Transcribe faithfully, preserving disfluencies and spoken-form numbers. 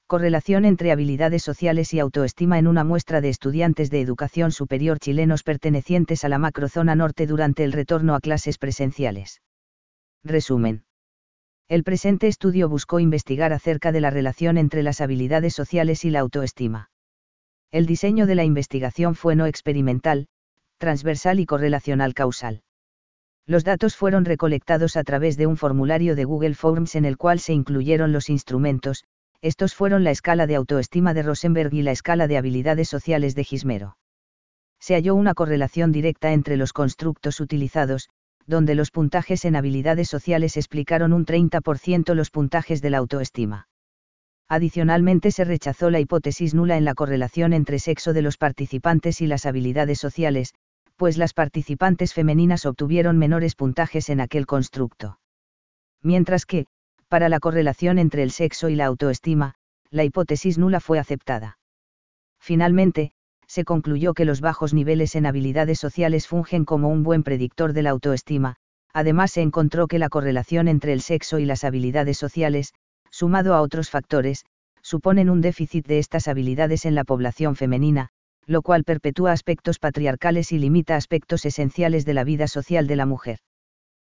Correlación entre habilidades sociales y autoestima en una muestra de estudiantes de educación superior chilenos pertenecientes a la macrozona norte durante el retorno a clases presenciales. Resumen. El presente estudio buscó investigar acerca de la relación entre las habilidades sociales y la autoestima. El diseño de la investigación fue no experimental, transversal y correlacional causal. Los datos fueron recolectados a través de un formulario de Google Forms en el cual se incluyeron los instrumentos. Estos fueron la escala de autoestima de Rosenberg y la escala de habilidades sociales de Gismero. Se halló una correlación directa entre los constructos utilizados, donde los puntajes en habilidades sociales explicaron un treinta por ciento los puntajes de la autoestima. Adicionalmente se rechazó la hipótesis nula en la correlación entre sexo de los participantes y las habilidades sociales, pues las participantes femeninas obtuvieron menores puntajes en aquel constructo. Mientras que, para la correlación entre el sexo y la autoestima, la hipótesis nula fue aceptada. Finalmente, se concluyó que los bajos niveles en habilidades sociales fungen como un buen predictor de la autoestima. Además se encontró que la correlación entre el sexo y las habilidades sociales, sumado a otros factores, suponen un déficit de estas habilidades en la población femenina, lo cual perpetúa aspectos patriarcales y limita aspectos esenciales de la vida social de la mujer.